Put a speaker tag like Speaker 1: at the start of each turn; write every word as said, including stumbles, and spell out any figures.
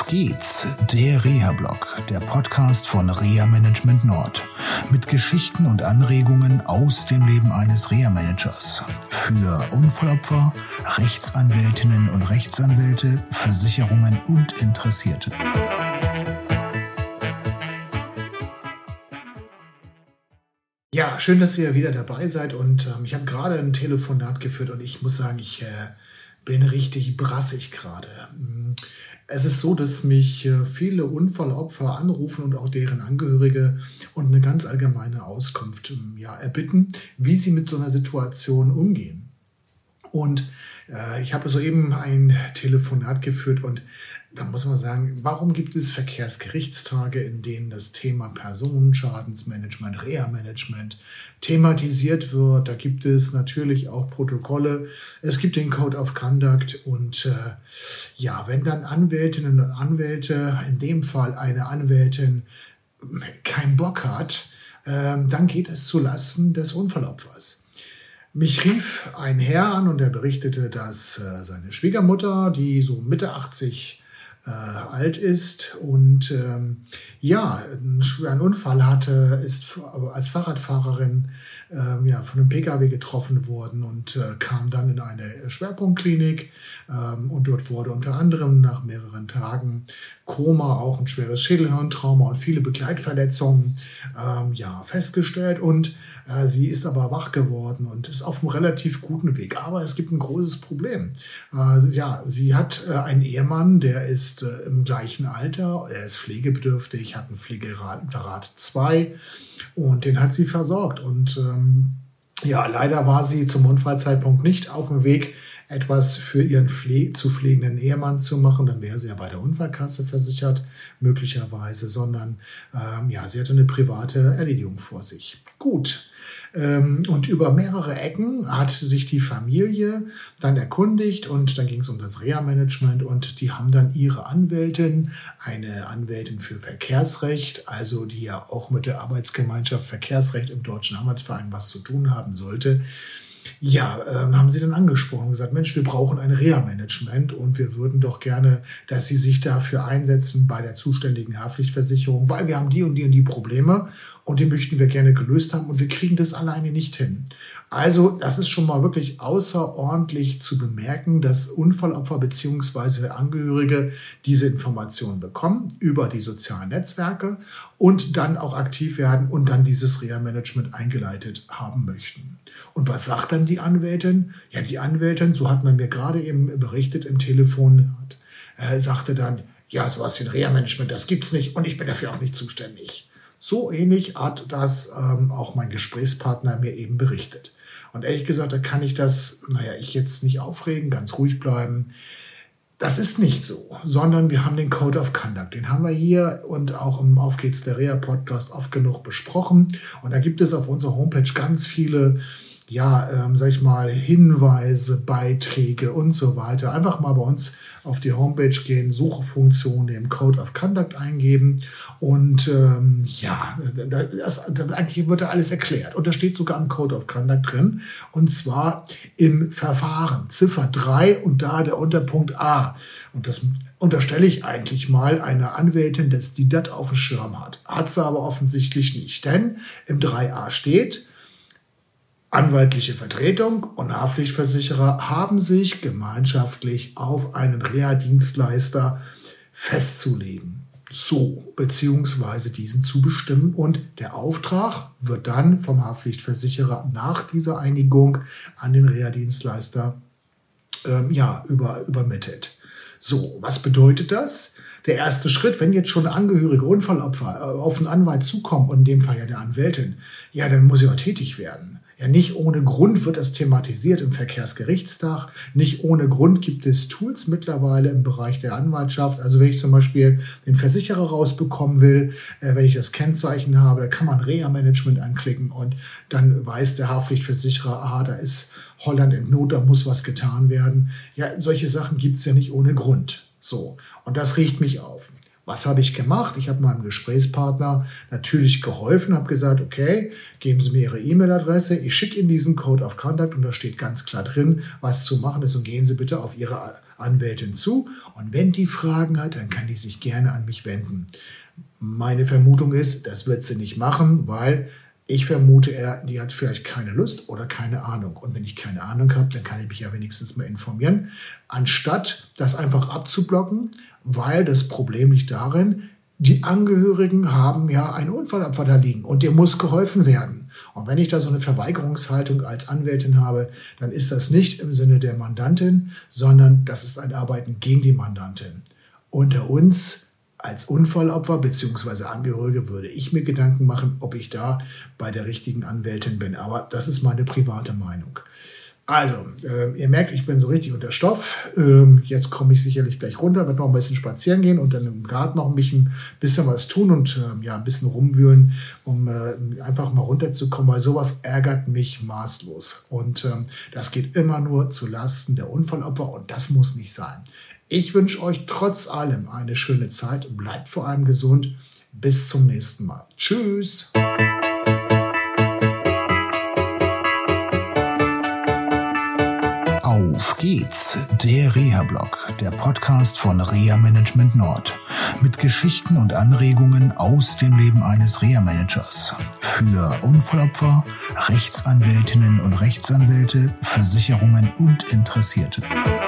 Speaker 1: geht's, der Reha-Blog, der Podcast von Reha Management Nord. Mit Geschichten und Anregungen aus dem Leben eines Reha-Managers. Für Unfallopfer, Rechtsanwältinnen und Rechtsanwälte, Versicherungen und Interessierte.
Speaker 2: Ja, schön, dass ihr wieder dabei seid und ähm, ich habe gerade ein Telefonat geführt und ich muss sagen, ich äh, bin richtig brassig gerade. Es ist so, dass mich äh, viele Unfallopfer anrufen und auch deren Angehörige und eine ganz allgemeine Auskunft ähm, ja, erbitten, wie sie mit so einer Situation umgehen. Und äh, ich habe soeben ein Telefonat geführt und da muss man sagen, warum gibt es Verkehrsgerichtstage, in denen das Thema Personenschadensmanagement, Reha-Management thematisiert wird? Da gibt es natürlich auch Protokolle. Es gibt den Code of Conduct und äh, ja, wenn dann Anwältinnen und Anwälte, in dem Fall eine Anwältin, keinen Bock hat, äh, dann geht es zulasten des Unfallopfers. Mich rief ein Herr an und er berichtete, dass äh, seine Schwiegermutter, die so Mitte achtzig Äh, alt ist und ähm, ja, einen schweren Unfall hatte, ist als Fahrradfahrerin ähm, ja, von einem P K W getroffen worden und äh, kam dann in eine Schwerpunktklinik ähm, und dort wurde unter anderem nach mehreren Tagen Koma, auch ein schweres Schädelhirntrauma und viele Begleitverletzungen ähm, ja, festgestellt und äh, sie ist aber wach geworden und ist auf einem relativ guten Weg. Aber es gibt ein großes Problem. Äh, ja, sie hat äh, einen Ehemann, der ist äh, im gleichen Alter, er ist pflegebedürftig, hat einen Pflegegrad zwei und den hat sie versorgt. Und ähm, ja, leider war sie zum Unfallzeitpunkt nicht auf dem Weg, etwas für ihren Pfle- zu pflegenden Ehemann zu machen, dann wäre sie ja bei der Unfallkasse versichert, möglicherweise, sondern ähm, ja, sie hatte eine private Erledigung vor sich. Gut. Ähm, und über mehrere Ecken hat sich die Familie dann erkundigt und dann ging es um das Reha-Management und die haben dann ihre Anwältin, eine Anwältin für Verkehrsrecht, also die ja auch mit der Arbeitsgemeinschaft Verkehrsrecht im Deutschen Anwaltsverein was zu tun haben sollte, ja, ähm, haben sie dann angesprochen und gesagt, Mensch, wir brauchen ein Reha-Management und wir würden doch gerne, dass Sie sich dafür einsetzen bei der zuständigen Haftpflichtversicherung, weil wir haben die und die und die Probleme und die möchten wir gerne gelöst haben und wir kriegen das alleine nicht hin. Also das ist schon mal wirklich außerordentlich zu bemerken, dass Unfallopfer bzw. Angehörige diese Informationen bekommen über die sozialen Netzwerke und dann auch aktiv werden und dann dieses Reha-Management eingeleitet haben möchten. Und was sagt dann die Anwältin? Ja, die Anwältin, so hat man mir gerade eben berichtet im Telefon, äh, sagte dann, ja, sowas wie ein Reha-Management, das gibt's nicht und ich bin dafür auch nicht zuständig. So ähnlich hat das ähm, auch mein Gesprächspartner mir eben berichtet. Und ehrlich gesagt, da kann ich das, naja, ich jetzt nicht aufregen, ganz ruhig bleiben. Das ist nicht so, sondern wir haben den Code of Conduct. Den haben wir hier und auch im Auf geht's der Reha-Podcast oft genug besprochen. Und da gibt es auf unserer Homepage ganz viele, ja, ähm, sag ich mal, Hinweise, Beiträge und so weiter. Einfach mal bei uns auf die Homepage gehen, Suchefunktion, den Code of Conduct eingeben und ähm, ja, das, das, eigentlich wird da alles erklärt. Und da steht sogar ein Code of Conduct drin und zwar im Verfahren, Ziffer drei und da der Unterpunkt A. Und das unterstelle ich eigentlich mal einer Anwältin, dass die das auf dem Schirm hat. Hat sie aber offensichtlich nicht, denn im drei a steht, anwaltliche Vertretung und Haftpflichtversicherer haben sich gemeinschaftlich auf einen Reha-Dienstleister festzulegen. So, beziehungsweise diesen zu bestimmen und der Auftrag wird dann vom Haftpflichtversicherer nach dieser Einigung an den Reha-Dienstleister ähm, ja, über, übermittelt. So, was bedeutet das? Der erste Schritt, wenn jetzt schon Angehörige Unfallopfer auf einen Anwalt zukommen und in dem Fall ja der Anwältin, ja, dann muss er auch tätig werden. Ja, nicht ohne Grund wird das thematisiert im Verkehrsgerichtstag. Nicht ohne Grund gibt es Tools mittlerweile im Bereich der Anwaltschaft. Also wenn ich zum Beispiel den Versicherer rausbekommen will, äh, wenn ich das Kennzeichen habe, da kann man Reha-Management anklicken und dann weiß der Haftpflichtversicherer, aha, da ist Holland in Not, da muss was getan werden. Ja, solche Sachen gibt es ja nicht ohne Grund. So, und das regt mich auf. Was habe ich gemacht? Ich habe meinem Gesprächspartner natürlich geholfen, habe gesagt, okay, geben Sie mir Ihre E-Mail-Adresse, ich schicke Ihnen diesen Code of Conduct und da steht ganz klar drin, was zu machen ist und gehen Sie bitte auf Ihre Anwältin zu und wenn die Fragen hat, dann kann die sich gerne an mich wenden. Meine Vermutung ist, das wird sie nicht machen, weil ich vermute, er, die hat vielleicht keine Lust oder keine Ahnung. Und wenn ich keine Ahnung habe, dann kann ich mich ja wenigstens mal informieren, anstatt das einfach abzublocken, weil das Problem liegt darin, die Angehörigen haben ja einen Unfallopfer da liegen und dem muss geholfen werden. Und wenn ich da so eine Verweigerungshaltung als Anwältin habe, dann ist das nicht im Sinne der Mandantin, sondern das ist ein Arbeiten gegen die Mandantin. Unter uns als Unfallopfer bzw. Angehörige würde ich mir Gedanken machen, ob ich da bei der richtigen Anwältin bin. Aber das ist meine private Meinung. Also, äh, ihr merkt, ich bin so richtig unter Stoff. Ähm, jetzt komme ich sicherlich gleich runter, werde noch ein bisschen spazieren gehen und dann im Garten noch ein bisschen, bisschen was tun und äh, ja, ein bisschen rumwühlen, um äh, einfach mal runterzukommen, weil sowas ärgert mich maßlos. Und ähm, das geht immer nur zu Lasten der Unfallopfer und das muss nicht sein. Ich wünsche euch trotz allem eine schöne Zeit. Bleibt vor allem gesund. Bis zum nächsten Mal. Tschüss.
Speaker 1: Auf geht's, der Reha-Blog, der Podcast von Reha Management Nord. Mit Geschichten und Anregungen aus dem Leben eines Reha-Managers. Für Unfallopfer, Rechtsanwältinnen und Rechtsanwälte, Versicherungen und Interessierte.